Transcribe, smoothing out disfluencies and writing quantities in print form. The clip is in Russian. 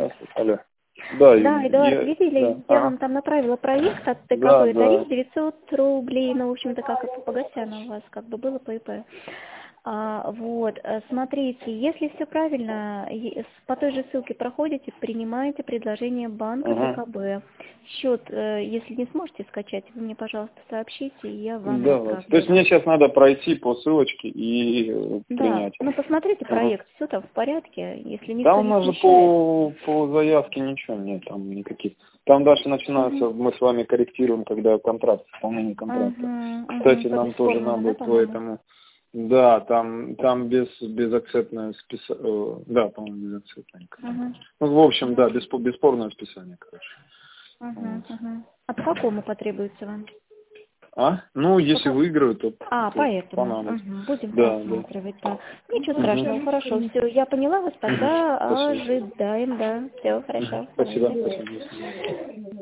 Здравствуйте. Алло. Да, Да, Эдуард, видели? да. Я Ага. вам там направила проект от ТКБ. Да, да. Тариф 900 рублей. Ну, в общем-то, как это по Гасяну у вас как бы было по ИП. Смотрите, если все правильно, по той же ссылке проходите, принимаете предложение банка Ага. ТКБ. Счет, если не сможете скачать, вы мне, пожалуйста, сообщите, и я вам Давайте. отправлю. То есть мне сейчас надо пройти по ссылочке и Да, принять. ну посмотрите Ага. проект, все там в порядке, если Да никто у не нас же смущает. по заявке ничего нет, там никаких. Там дальше начинается, мы с вами корректируем, когда контракт, исполнение контракта. Кстати, По нам тоже надо бесформенному, да, будет по по-моему? этому. Да, там безакцептное списание. Да, по-моему, безакцептное. Ну, в общем, да, бесспорное списание, короче. Вот. А по какому потребуется вам? Ну, если выиграю, то Поэтому. понадобится. Будем Да, да. просматривать, да. Ничего страшного, хорошо, все, я поняла вас, тогда Спасибо. ожидаем, да. Все, хорошо, Спасибо. давайте. Спасибо.